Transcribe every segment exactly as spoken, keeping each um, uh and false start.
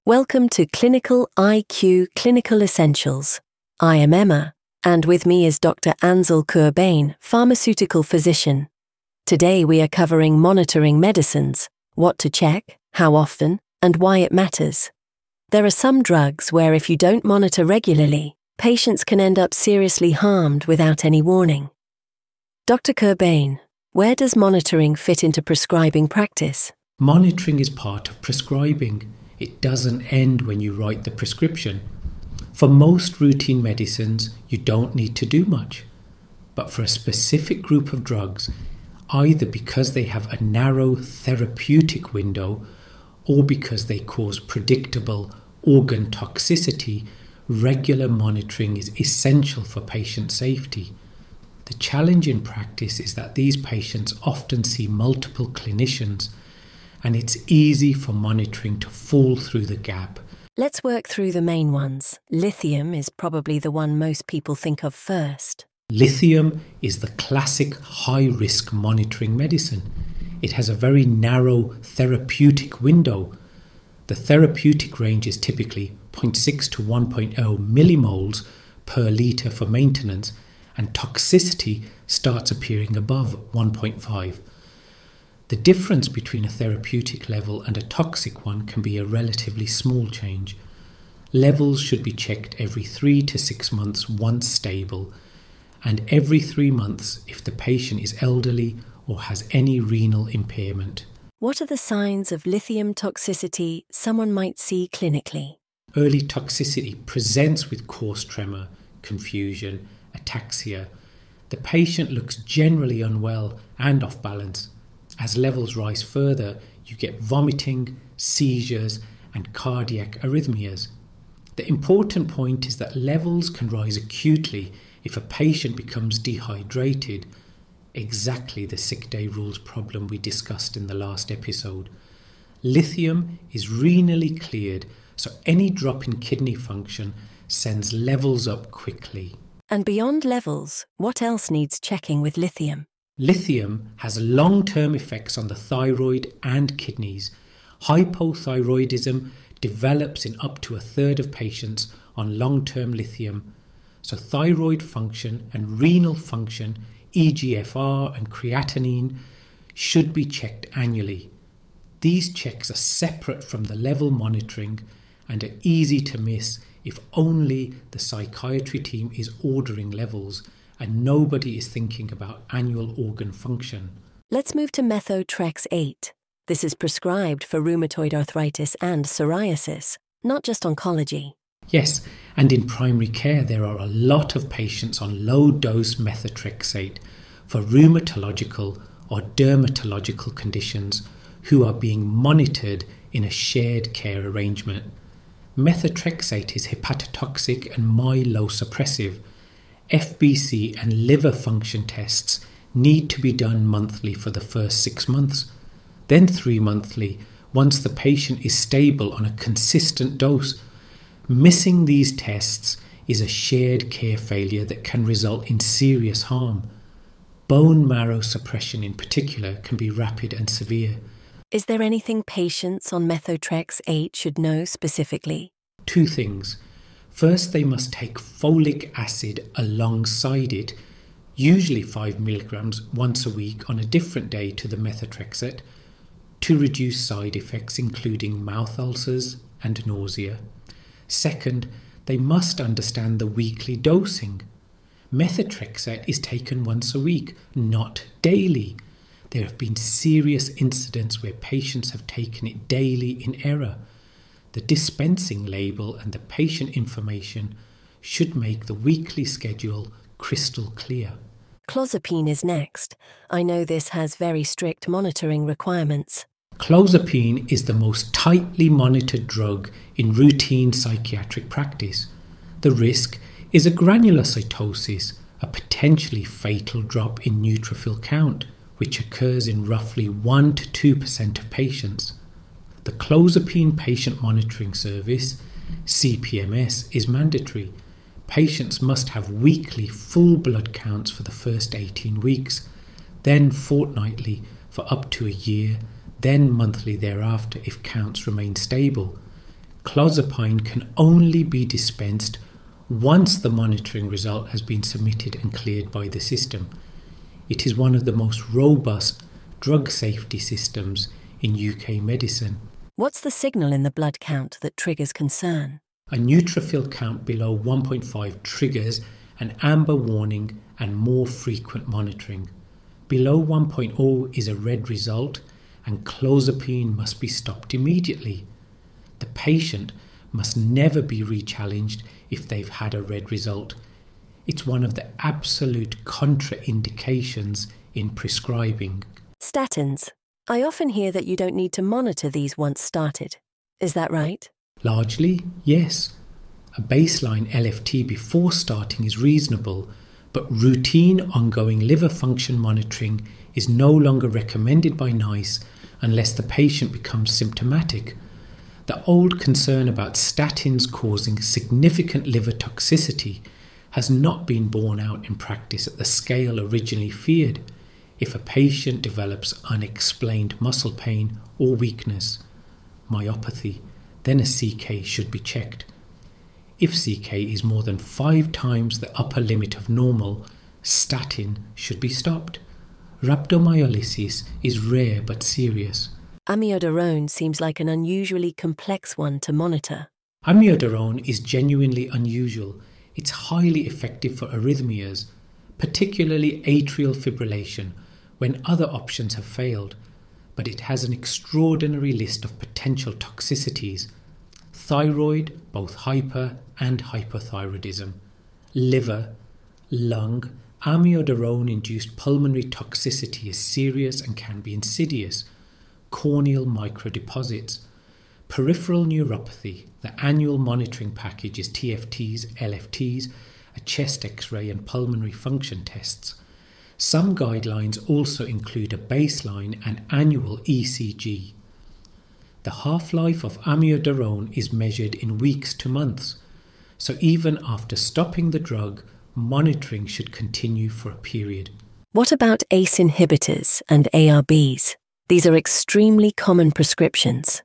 Welcome to Clinical I Q Clinical Essentials. I am Emma, and with me is Doctor Ansel Courbain, pharmaceutical physician. Today we are covering monitoring medicines, what to check, how often, and why it matters. There are some drugs where if you don't monitor regularly, patients can end up seriously harmed without any warning. Doctor Courbain, where does monitoring fit into prescribing practice? Monitoring is part of prescribing. It doesn't end when you write the prescription. For most routine medicines, you don't need to do much. But for a specific group of drugs, either because they have a narrow therapeutic window or because they cause predictable organ toxicity, regular monitoring is essential for patient safety. The challenge in practice is that these patients often see multiple clinicians, and it's easy for monitoring to fall through the gap. Let's work through the main ones. Lithium is probably the one most people think of first. Lithium is the classic high-risk monitoring medicine. It has a very narrow therapeutic window. The therapeutic range is typically zero point six to one point zero millimoles per litre for maintenance, and toxicity starts appearing above one point five. The difference between a therapeutic level and a toxic one can be a relatively small change. Levels should be checked every three to six months once stable, and every three months if the patient is elderly or has any renal impairment. What are the signs of lithium toxicity someone might see clinically? Early toxicity presents with coarse tremor, confusion, ataxia. The patient looks generally unwell and off balance. As levels rise further, you get vomiting, seizures, and cardiac arrhythmias. The important point is that levels can rise acutely if a patient becomes dehydrated, exactly the sick day rules problem we discussed in the last episode. Lithium is renally cleared, so any drop in kidney function sends levels up quickly. And beyond levels, what else needs checking with lithium? Lithium has long-term effects on the thyroid and kidneys. Hypothyroidism develops in up to a third of patients on long-term lithium. So thyroid function and renal function, E G F R and creatinine, should be checked annually. These checks are separate from the level monitoring and are easy to miss if only the psychiatry team is ordering levels and nobody is thinking about annual organ function. Let's move to methotrexate eight. This is prescribed for rheumatoid arthritis and psoriasis, not just oncology. Yes, and in primary care there are a lot of patients on low-dose methotrexate for rheumatological or dermatological conditions who are being monitored in a shared care arrangement. Methotrexate is hepatotoxic and myelosuppressive. F B C and liver function tests need to be done monthly for the first six months, then three monthly once the patient is stable on a consistent dose. Missing these tests is a shared care failure that can result in serious harm. Bone marrow suppression in particular can be rapid and severe. Is there anything patients on methotrexate eight should know specifically? Two things. First, they must take folic acid alongside it, usually five milligrams once a week on a different day to the methotrexate, to reduce side effects including mouth ulcers and nausea. Second, they must understand the weekly dosing. Methotrexate is taken once a week, not daily. There have been serious incidents where patients have taken it daily in error. The dispensing label and the patient information should make the weekly schedule crystal clear. Clozapine is next. I know this has very strict monitoring requirements. Clozapine is the most tightly monitored drug in routine psychiatric practice. The risk is a granulocytosis, a potentially fatal drop in neutrophil count, which occurs in roughly one to two percent of patients. The Clozapine Patient Monitoring Service, C P M S, is mandatory. Patients must have weekly full blood counts for the first eighteen weeks, then fortnightly for up to a year, then monthly thereafter if counts remain stable. Clozapine can only be dispensed once the monitoring result has been submitted and cleared by the system. It is one of the most robust drug safety systems in U K medicine. What's the signal in the blood count that triggers concern? A neutrophil count below one point five triggers an amber warning and more frequent monitoring. Below one point zero is a red result, and clozapine must be stopped immediately. The patient must never be rechallenged if they've had a red result. It's one of the absolute contraindications in prescribing. Statins. I often hear that you don't need to monitor these once started. Is that right? Largely, yes. A baseline L F T before starting is reasonable, but routine ongoing liver function monitoring is no longer recommended by NICE unless the patient becomes symptomatic. The old concern about statins causing significant liver toxicity has not been borne out in practice at the scale originally feared. If a patient develops unexplained muscle pain or weakness, myopathy, then a C K should be checked. If C K is more than five times the upper limit of normal, statin should be stopped. Rhabdomyolysis is rare but serious. Amiodarone seems like an unusually complex one to monitor. Amiodarone is genuinely unusual. It's highly effective for arrhythmias, particularly atrial fibrillation, when other options have failed, but it has an extraordinary list of potential toxicities: thyroid, both hyper and hypothyroidism, liver, lung. Amiodarone-induced pulmonary toxicity is serious and can be insidious. Corneal microdeposits. Peripheral neuropathy. The annual monitoring package is T F Ts, L F Ts, a chest X-ray and pulmonary function tests. Some guidelines also include a baseline and annual E C G. The half-life of amiodarone is measured in weeks to months, so even after stopping the drug, monitoring should continue for a period. What about A C E inhibitors and A R Bs? These are extremely common prescriptions.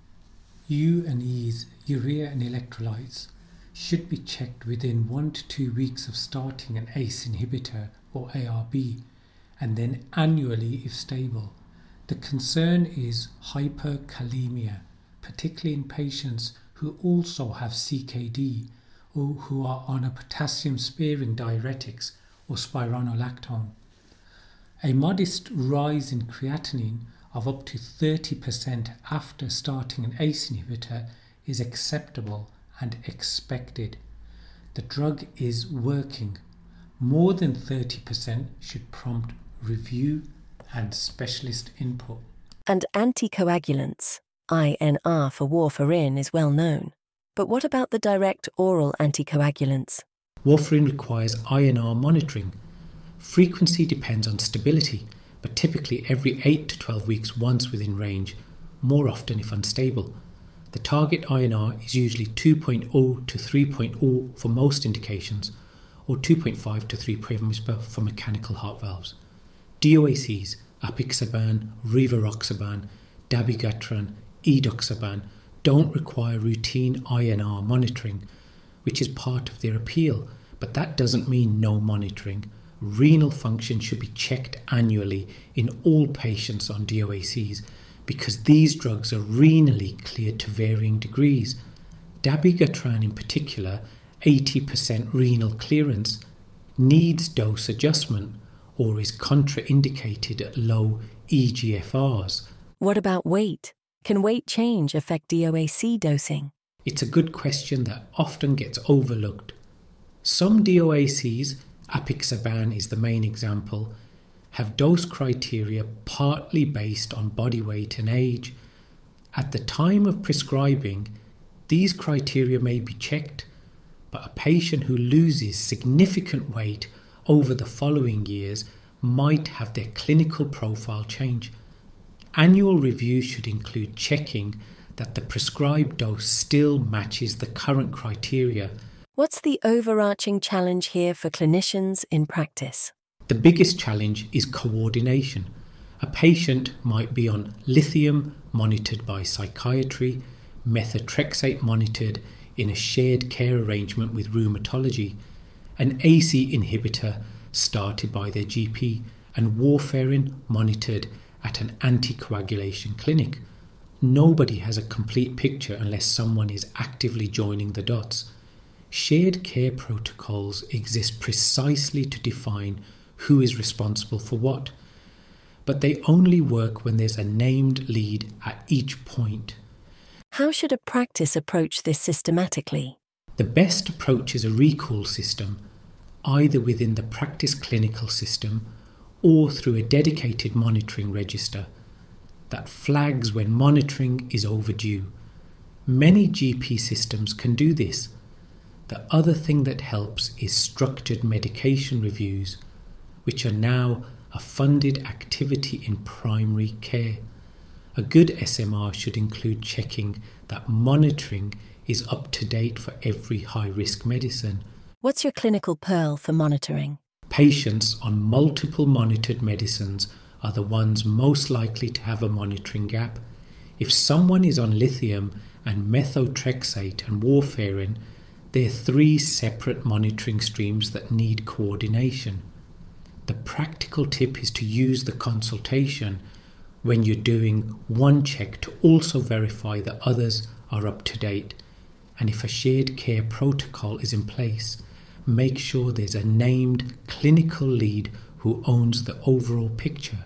U and E's, urea and electrolytes, should be checked within one to two weeks of starting an A C E inhibitor or A R B, and then annually if stable. The concern is hyperkalemia, particularly in patients who also have C K D or who are on a potassium-sparing diuretics or spironolactone. A modest rise in creatinine of up to thirty percent after starting an A C E inhibitor is acceptable and expected. The drug is working. More than thirty percent should prompt review and specialist input. And anticoagulants, I N R for warfarin, is well known. But what about the direct oral anticoagulants? Warfarin requires I N R monitoring. Frequency depends on stability, but typically every eight to twelve weeks once within range, more often if unstable. The target I N R is usually two point zero to three point zero for most indications, or two point five to three per milliliter for mechanical heart valves. D O A Cs, apixaban, rivaroxaban, dabigatran, edoxaban, don't require routine I N R monitoring, which is part of their appeal, but that doesn't mean no monitoring. Renal function should be checked annually in all patients on D O A Cs because these drugs are renally cleared to varying degrees. Dabigatran in particular, eighty percent renal clearance, needs dose adjustment or is contraindicated at low E G F Rs. What about weight? Can weight change affect D O A C dosing? It's a good question that often gets overlooked. Some D O A Cs, apixaban is the main example, have dose criteria partly based on body weight and age. At the time of prescribing, these criteria may be checked, but a patient who loses significant weight over the following years might have their clinical profile change. Annual review should include checking that the prescribed dose still matches the current criteria. What's the overarching challenge here for clinicians in practice? The biggest challenge is coordination. A patient might be on lithium, monitored by psychiatry, methotrexate monitored in a shared care arrangement with rheumatology, an A C E inhibitor started by their G P, and warfarin monitored at an anticoagulation clinic. Nobody has a complete picture unless someone is actively joining the dots. Shared care protocols exist precisely to define who is responsible for what, but they only work when there's a named lead at each point. How should a practice approach this systematically? The best approach is a recall system, either within the practice clinical system or through a dedicated monitoring register that flags when monitoring is overdue. Many G P systems can do this. The other thing that helps is structured medication reviews, which are now a funded activity in primary care. A good S M R should include checking that monitoring is up to date for every high-risk medicine. What's your clinical pearl for monitoring? Patients on multiple monitored medicines are the ones most likely to have a monitoring gap. If someone is on lithium and methotrexate and warfarin, they're three separate monitoring streams that need coordination. The practical tip is to use the consultation when you're doing one check to also verify that others are up to date. And if a shared care protocol is in place, make sure there's a named clinical lead who owns the overall picture,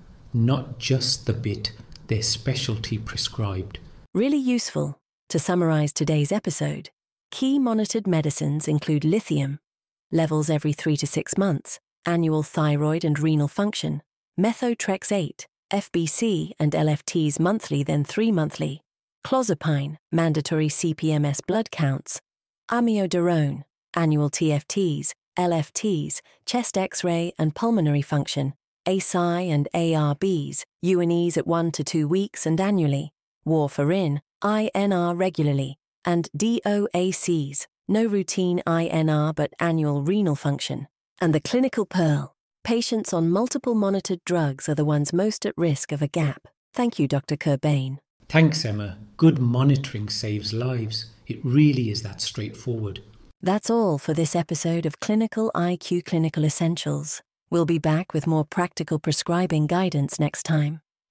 not just the bit their specialty prescribed. Really useful. To summarize today's episode, key monitored medicines include lithium, levels every three to six months, annual thyroid and renal function, methotrexate, F B C and L F Ts monthly then three monthly, clozapine, mandatory C P M S blood counts, amiodarone, annual T F Ts, L F Ts, chest X-ray and pulmonary function, A S I and A R Bs, U and Es at one to two weeks and annually, warfarin, I N R regularly, and D O A Cs, no routine I N R but annual renal function. And the clinical pearl, patients on multiple monitored drugs are the ones most at risk of a gap. Thank you, Doctor Corbane. Thanks, Emma. Good monitoring saves lives. It really is that straightforward. That's all for this episode of Clinical I Q Clinical Essentials. We'll be back with more practical prescribing guidance next time.